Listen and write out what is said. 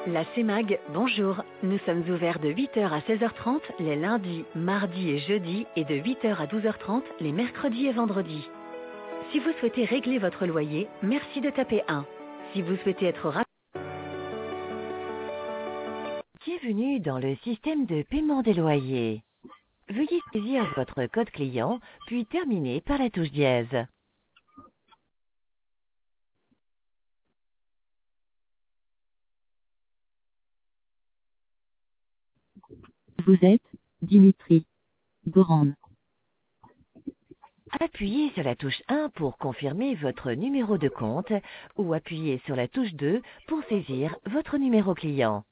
La CEMAG, bonjour. Nous sommes ouverts de 8 heures à 16h30 les lundis, mardis et jeudis et de 8 heures à 12h30 les mercredis et vendredis. Si vous souhaitez régler votre loyer, merci de taper 1. Si vous souhaitez être rapide... Bienvenue dans le système de paiement des loyers. Veuillez saisir votre code client, puis terminer par la touche dièse. Vous êtes Dimitri Goran. Appuyez sur la touche 1 pour confirmer votre numéro de compte ou appuyez sur la touche 2 pour saisir votre numéro client.